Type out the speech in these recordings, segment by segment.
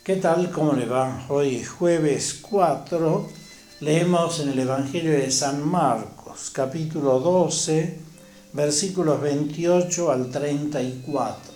¿Qué tal? ¿Cómo le va? Hoy jueves 4, leemos en el Evangelio de San Marcos, capítulo 12, versículos 28 al 34.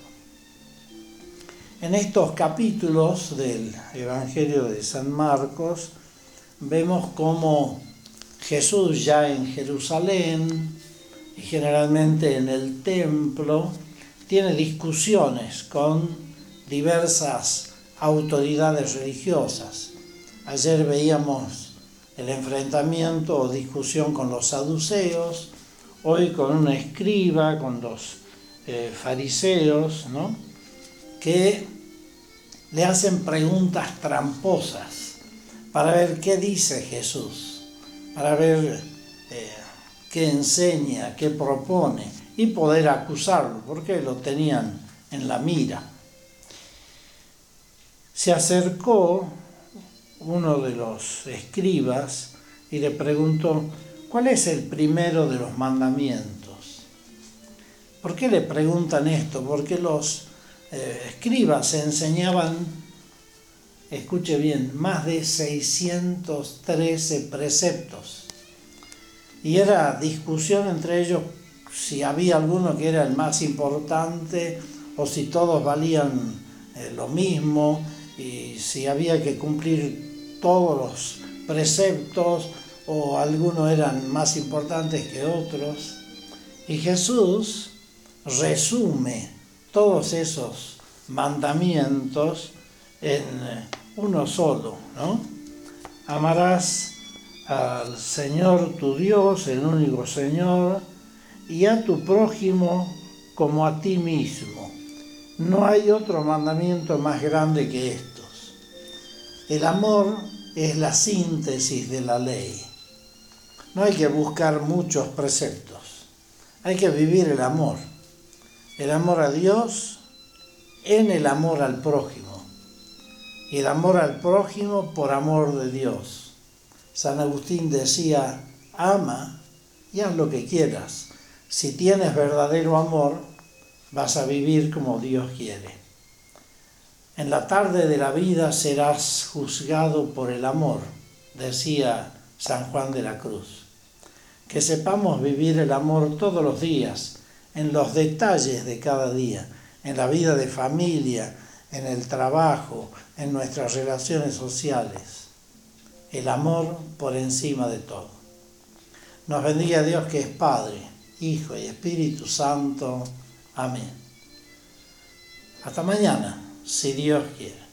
En estos capítulos del Evangelio de San Marcos vemos cómo Jesús ya en Jerusalén y generalmente en el templo tiene discusiones con diversas autoridades religiosas. Ayer veíamos el enfrentamiento o discusión con los saduceos, hoy con un escriba, con los fariseos, ¿no? Que le hacen preguntas tramposas para ver qué dice Jesús, para ver qué enseña, qué propone y poder acusarlo, porque lo tenían en la mira. Se acercó uno de los escribas y le preguntó: ¿cuál es el primero de los mandamientos? ¿Por qué le preguntan esto? Porque los escribas enseñaban, escuche bien, más de 613 preceptos. Y era discusión entre ellos si había alguno que era el más importante o si todos valían lo mismo, y si había que cumplir todos los preceptos o algunos eran más importantes que otros. Y Jesús resume todos esos mandamientos en uno solo, ¿no? Amarás al Señor tu Dios, el único Señor, y a tu prójimo como a ti mismo. No hay otro mandamiento más grande que estos. El amor es la síntesis de la ley. No hay que buscar muchos preceptos. Hay que vivir el amor. El amor a Dios en el amor al prójimo. Y el amor al prójimo por amor de Dios. San Agustín decía: ama y haz lo que quieras. Si tienes verdadero amor, vas a vivir como Dios quiere. En la tarde de la vida serás juzgado por el amor, decía San Juan de la Cruz. Que sepamos vivir el amor todos los días, en los detalles de cada día, en la vida de familia, en el trabajo, en nuestras relaciones sociales. El amor por encima de todo. Nos bendiga Dios, que es Padre, Hijo y Espíritu Santo. Amén. Hasta mañana, si Dios quiere.